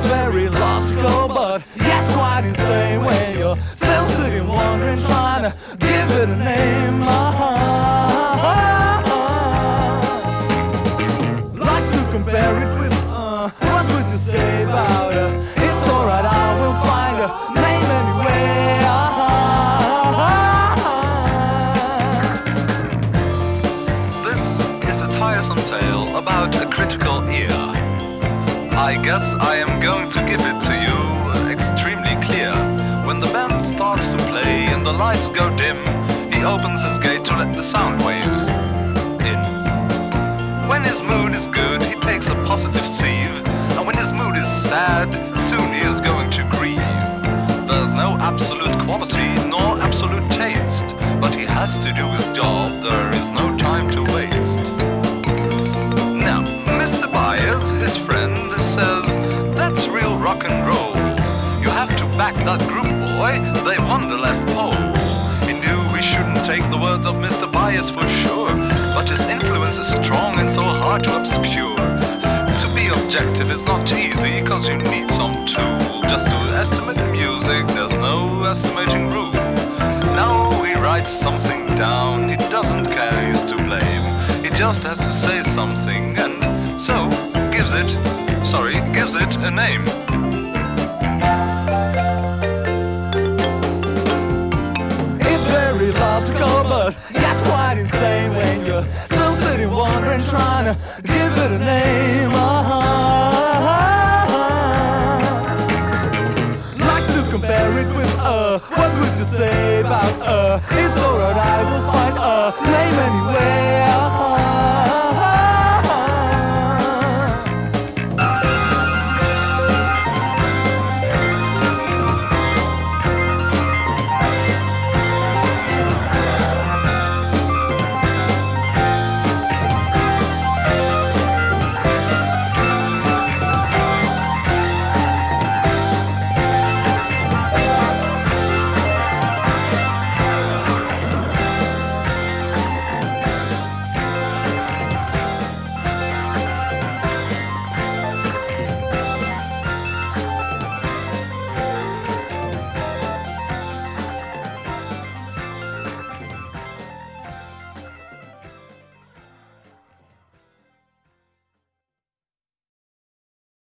It's very logical, but yet quite insane when you're still sitting wondering, trying to give it a name. Like to compare it with, what would you say about it? It's alright, I will find a name anyway. This is a tiresome tale about a critical ear. I guess I am going to give it to you extremely clear. When the band starts to play and the lights go dim, he opens his gate to let the sound waves in. When his mood is good, he takes a positive sieve, and when his mood is sad, soon he is going to grieve. There's no absolute quality nor absolute taste, but he has to do his job, there is no time to waste. Now, Mr. Byers, his friend, says, that's real rock and roll. You have to back that group, boy, they won the last poll. He knew he shouldn't take the words of Mr. Byers for sure, but his influence is strong and so hard to obscure. To be objective is not easy, cause you need some tool. Just to estimate music, there's no estimating rule. Now he writes something down, he doesn't care who's to blame. He just has to say something and so gives it a name. It's very logical, but yet quite insane when you're still sitting wondering, trying to give it a name. Like to compare it with, what would you say about, it's